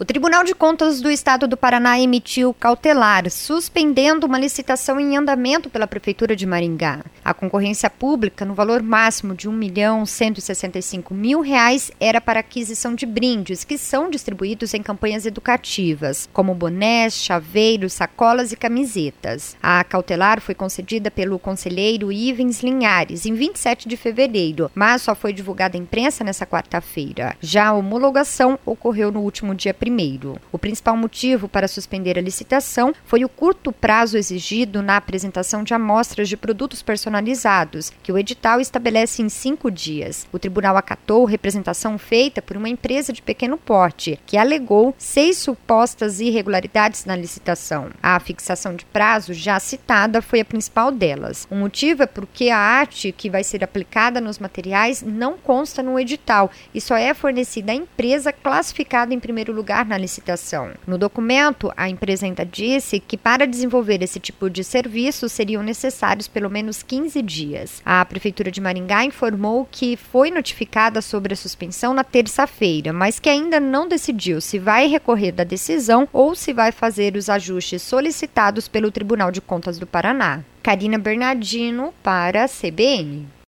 O Tribunal de Contas do Estado do Paraná emitiu cautelar, suspendendo uma licitação em andamento pela Prefeitura de Maringá. A concorrência pública, no valor máximo de R$ 1.165.000, era para aquisição de brindes, que são distribuídos em campanhas educativas, como bonés, chaveiros, sacolas e camisetas. A cautelar foi concedida pelo conselheiro Ivens Linhares, em 27 de fevereiro, mas só foi divulgada à imprensa nesta quarta-feira. Já a homologação ocorreu no último dia 1º. O principal motivo para suspender a licitação foi o curto prazo exigido na apresentação de amostras de produtos personalizados, que o edital estabelece em 5 dias. O tribunal acatou representação feita por uma empresa de pequeno porte, que alegou 6 supostas irregularidades na licitação. A fixação de prazo já citada foi a principal delas. O motivo é porque a arte que vai ser aplicada nos materiais não consta no edital e só é fornecida à empresa classificada em primeiro lugar na licitação. No documento, a empresa ainda disse que para desenvolver esse tipo de serviço seriam necessários pelo menos 15 dias. A Prefeitura de Maringá informou que foi notificada sobre a suspensão na terça-feira, mas que ainda não decidiu se vai recorrer da decisão ou se vai fazer os ajustes solicitados pelo Tribunal de Contas do Paraná. Karina Bernardino para a CBN.